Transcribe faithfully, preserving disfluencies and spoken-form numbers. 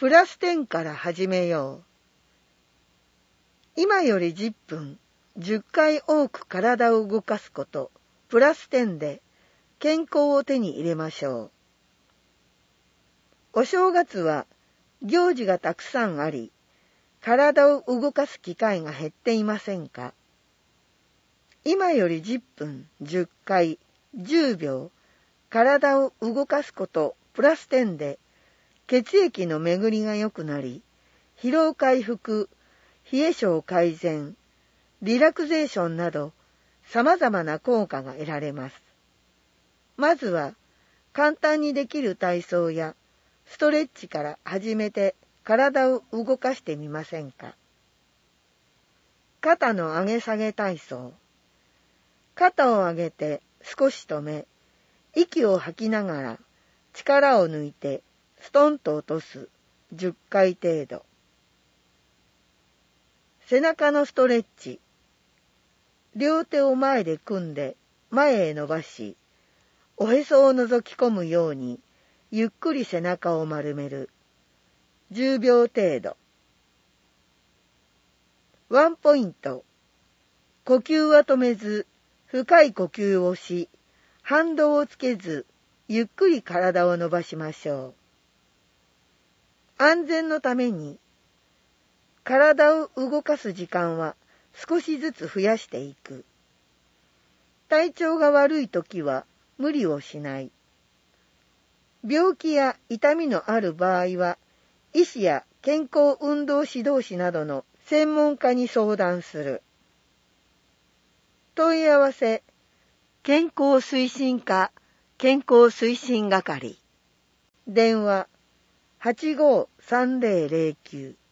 プラスじゅうから始めよう。今よりじゅっぷん、じゅっかい多く体を動かすこと、プラスじゅうで健康を手に入れましょう。お正月は行事がたくさんあり、体を動かす機会が減っていませんか？今よりじゅっぷん、じゅっかい、じゅうびょう、体を動かすこと、プラスじゅうで血液の巡りが良くなり、疲労回復、冷え性改善、リラクゼーションなど様々な効果が得られます。まずは簡単にできる体操やストレッチから始めて体を動かしてみませんか？肩の上げ下げ体操。肩を上げて少し止め、息を吐きながら力を抜いてストンと落とすじゅっかい程度。背中のストレッチ。両手を前で組んで前へ伸ばし、おへそを覗き込むようにゆっくり背中を丸める。じゅうびょう程度。ワンポイント。呼吸は止めず、深い呼吸をし、反動をつけず、ゆっくり体を伸ばしましょう。安全のために、体を動かす時間は少しずつ増やしていく。体調が悪いときは無理をしない。病気や痛みのある場合は、医師や健康運動指導士などの専門家に相談する。問い合わせ、健康推進課健康推進係。電話、はちごーさんぜろぜろきゅう。